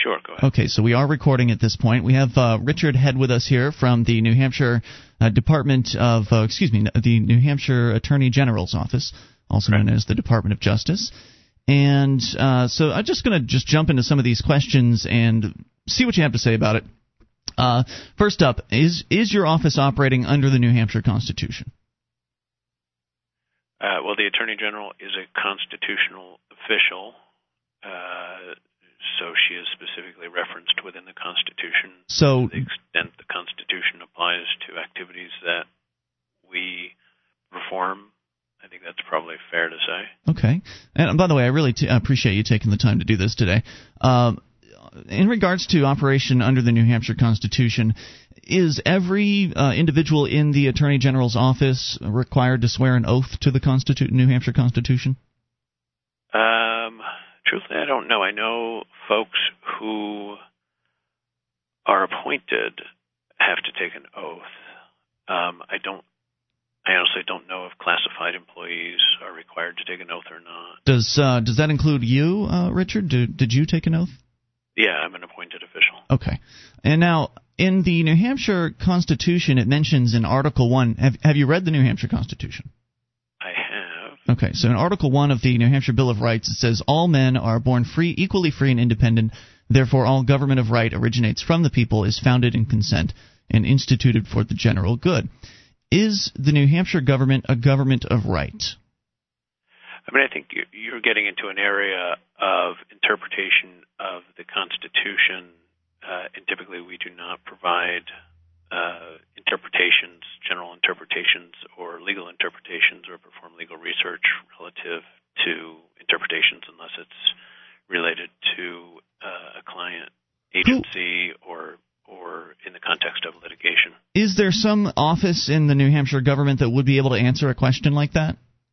Sure, go ahead. Okay, so we are recording at this point. We have Richard Head with us here from the New Hampshire the New Hampshire Attorney General's Office, also known as the Department of Justice. And so I'm just going to jump into some of these questions and see what you have to say about it. First up, is your office operating under the New Hampshire Constitution? Well, the Attorney General is a constitutional official, so she is specifically referenced within the Constitution. So, to the extent the Constitution applies to activities that we perform, I think that's probably fair to say. Okay. And by the way, I really appreciate you taking the time to do this today. In regards to operation under the New Hampshire Constitution, is every individual in the Attorney General's office required to swear an oath to the New Hampshire Constitution? Truthfully, I don't know. I know folks who are appointed have to take an oath. I honestly don't know if classified employees are required to take an oath or not. Does that include you, Richard? Did you take an oath? Yeah, I'm an appointed official. Okay. And now, in the New Hampshire Constitution, it mentions in Article 1, have you read the New Hampshire Constitution? I have. Okay, so in Article 1 of the New Hampshire Bill of Rights, it says, all men are born free, equally free and independent. Therefore, all government of right originates from the people, is founded in consent, and instituted for the general good. Is the New Hampshire government a government of right? I mean, I think you're getting into an area of interpretation of the Constitution, and typically we do not provide interpretations, general interpretations, or legal interpretations, or perform legal research relative to interpretations unless it's related to a client agency or in the context of litigation. Is there some office in the New Hampshire government that would be able to answer a question like that?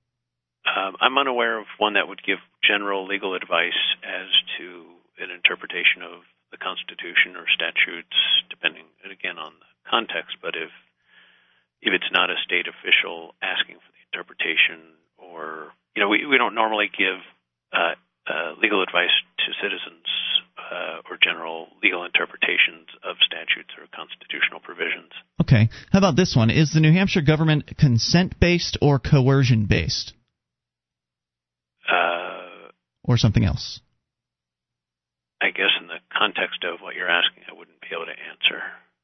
I'm unaware of one that would give general legal advice as to an interpretation of the Constitution or statutes, depending, again, on the context. But if it's not a state official asking for the interpretation, or we don't normally give legal advice to citizens or general legal interpretations of statutes or constitutional provisions. Okay. How about this one? Is the New Hampshire government consent-based or coercion-based? Or something else? I guess in the context of what you're asking, I wouldn't be able to answer.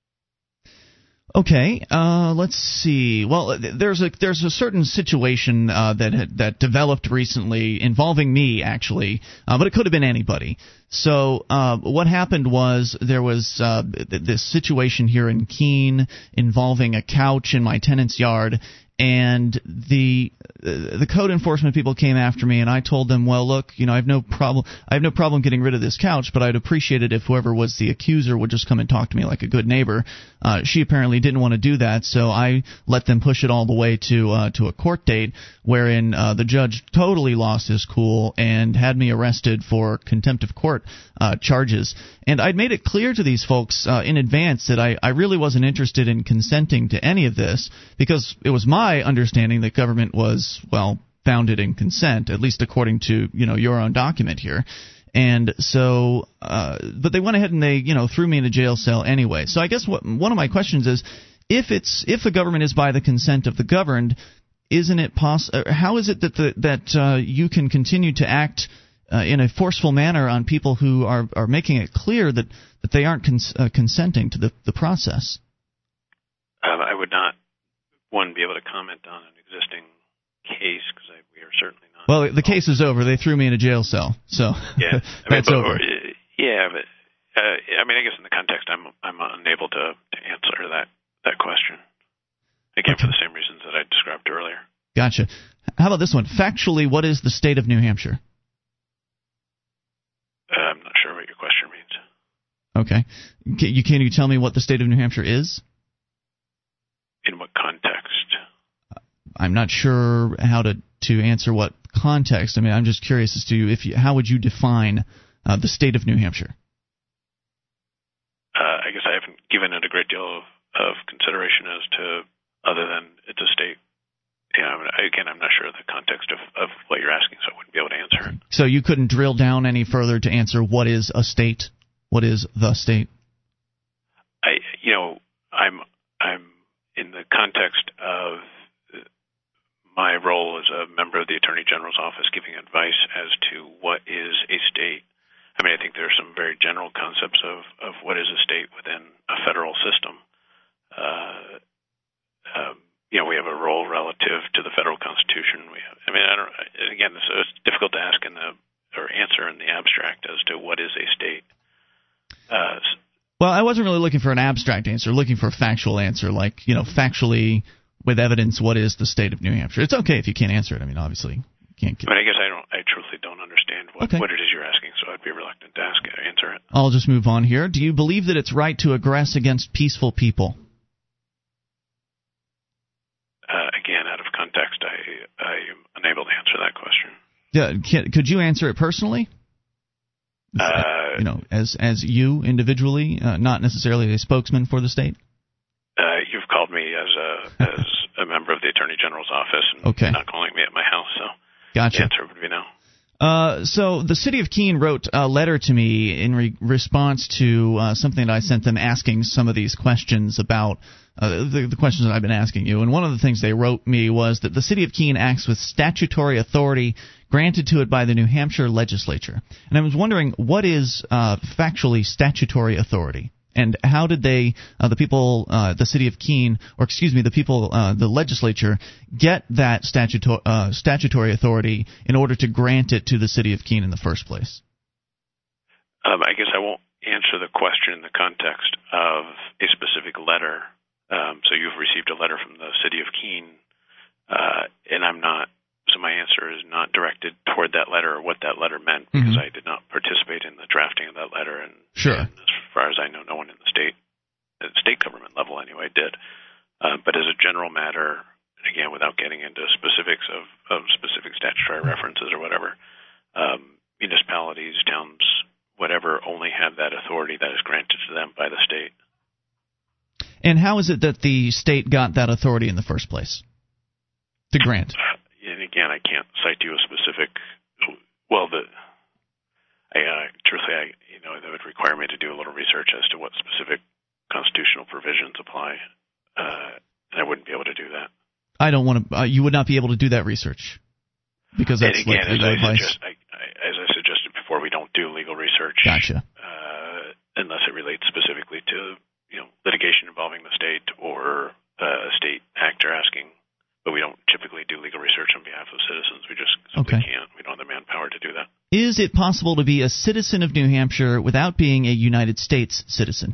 Okay, let's see. Well, there's a certain situation that developed recently involving me, actually, but it could have been anybody. So what happened was there was this situation here in Keene involving a couch in my tenant's yard, and the code enforcement people came after me, and I told them, well, look, I have no problem getting rid of this couch, but I'd appreciate it if whoever was the accuser would just come and talk to me like a good neighbor. She apparently didn't want to do that, so I let them push it all the way to a court date, wherein the judge totally lost his cool and had me arrested for contempt of court charges. And I'd made it clear to these folks in advance that I really wasn't interested in consenting to any of this, because it was my understanding that government was, well, founded in consent, at least according to your own document here. And so, but they went ahead and they threw me in a jail cell anyway. So I guess one of my questions is, if the government is by the consent of the governed, isn't it how is it that you can continue to act in a forceful manner on people who are making it clear that they aren't consenting to the process? I would not be able to comment on an existing case, because we are certainly not. Well, the case is over. They threw me in a jail cell, so yeah, that's over. But I guess in the context, I'm unable to answer that question. Again, for the same reasons that I described earlier. Gotcha. How about this one? Factually, what is the state of New Hampshire? I'm not sure what your question means. Okay. Can you tell me what the state of New Hampshire is? In what context? I'm not sure how to answer what context. I mean, I'm just curious as to how would you define the state of New Hampshire? I guess I haven't given it a great deal of consideration as to, other than it's a state. Again, I'm not sure of the context of what you're asking, so I wouldn't be able to answer it. So you couldn't drill down any further to answer what is a state? What is the state? I'm in the context of my role as a member of the Attorney General's office giving advice as to what is a state. I mean, I think there are some very general concepts of what is a state within a federal system. We have a role relative to the federal Constitution. It's difficult to ask or answer in the abstract as to what is a state. Well, I wasn't really looking for an abstract answer, looking for a factual answer, like, factually with evidence, what is the state of New Hampshire? It's okay if you can't answer it. I mean, obviously, you can't. But I guess I truthfully don't understand what it is you're asking, so I'd be reluctant to answer it. I'll just move on here. Do you believe that it's right to aggress against peaceful people? Again, out of context, I am unable to answer that question. Yeah, could you answer it personally? As you individually, not necessarily a spokesman for the state. You've called me as a member of the Attorney General's office, and you're not calling me at my house, so gotcha. The answer would be no. So the city of Keene wrote a letter to me in response to something that I sent them, asking some of these questions about the questions that I've been asking you. And one of the things they wrote me was that the city of Keene acts with statutory authority granted to it by the New Hampshire legislature. And I was wondering, what is factually statutory authority? And how did the city of Keene, the legislature, get that statutory authority in order to grant it to the city of Keene in the first place? I guess I won't answer the question in the context of a specific letter. So you've received a letter from the city of Keene, and I'm not. So my answer is not directed toward that letter or what that letter meant, because I did not participate in the drafting of that letter. And, sure. And as far as I know, no one in the state government level anyway, did. But as a general matter, and again, without getting into specifics of specific statutory references or whatever, municipalities, towns, whatever, only have that authority that is granted to them by the state. And how is it that the state got that authority in the first place to grant? And again, I can't cite you a specific. Truthfully, that would require me to do a little research as to what specific constitutional provisions apply, and I wouldn't be able to do that. I don't want to. You would not be able to do that research because that's again, legal advice. As I suggested before, we don't do legal research. Gotcha. Unless it relates specifically to litigation involving the state or a state actor asking. But we don't typically do legal research on behalf of citizens. We just simply can't. We don't have the manpower to do that. Is it possible to be a citizen of New Hampshire without being a United States citizen?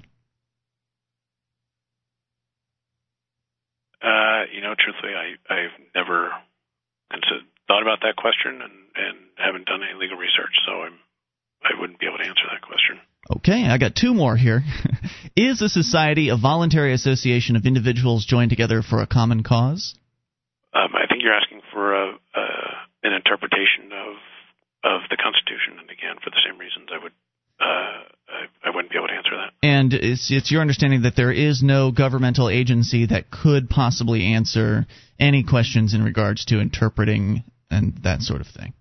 Truthfully, I've never thought about that question and haven't done any legal research, so I wouldn't be able to answer that question. Okay, I got two more here. Is a society a voluntary association of individuals joined together for a common cause? I think you're asking for an interpretation of the Constitution, and again, for the same reasons, I wouldn't be able to answer that. And it's your understanding that there is no governmental agency that could possibly answer any questions in regards to interpreting and that sort of thing?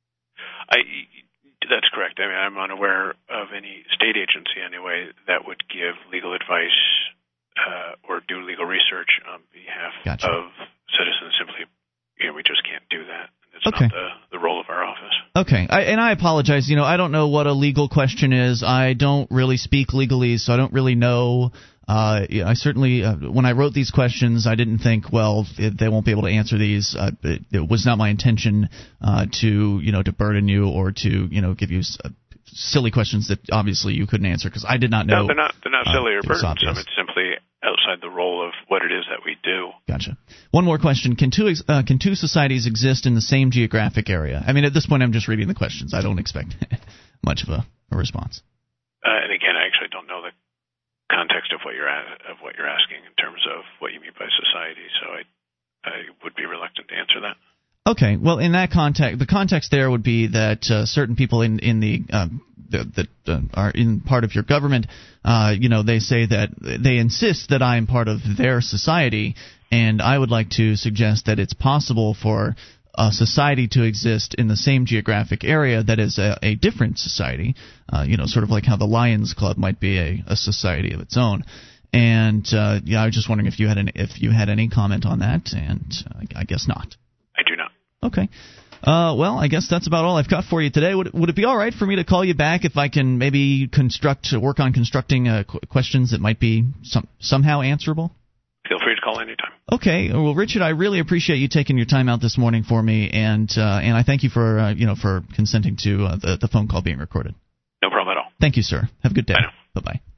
That's correct. I mean, I'm unaware of any state agency, anyway, that would give legal advice or do legal research on behalf of citizens. Simply, we just can't do that. It's not the role of our office. Okay, I apologize. I don't know what a legal question is. I don't really speak legalese, so I don't really know. I certainly, when I wrote these questions, I didn't think, they won't be able to answer these. It was not my intention to burden you or to give you silly questions that obviously you couldn't answer, because I did not know. No, they're not silly or burdensome. It's simply outside the role of what it is that we do. Gotcha. One more question: Can two societies exist in the same geographic area? I mean, at this point, I'm just reading the questions. I don't expect much of a response. And again, I actually don't know the context of what you're asking in terms of what you mean by society, so I would be reluctant to answer that. Okay, well, in that context, the context there would be that certain people that are in part of your government, they say that they insist that I am part of their society, and I would like to suggest that it's possible for a society to exist in the same geographic area that is a different society, sort of like how the Lions Club might be a society of its own. And I was just wondering if you had any comment on that, and I guess not. I do not. Okay. Well, I guess that's about all I've got for you today. Would it be all right for me to call you back if I can maybe work on constructing questions that might be somehow answerable? Feel free to call anytime. Okay. Well, Richard, I really appreciate you taking your time out this morning for me, and I thank you for for consenting to the phone call being recorded. No problem at all. Thank you, sir. Have a good day. Bye now. Bye-bye.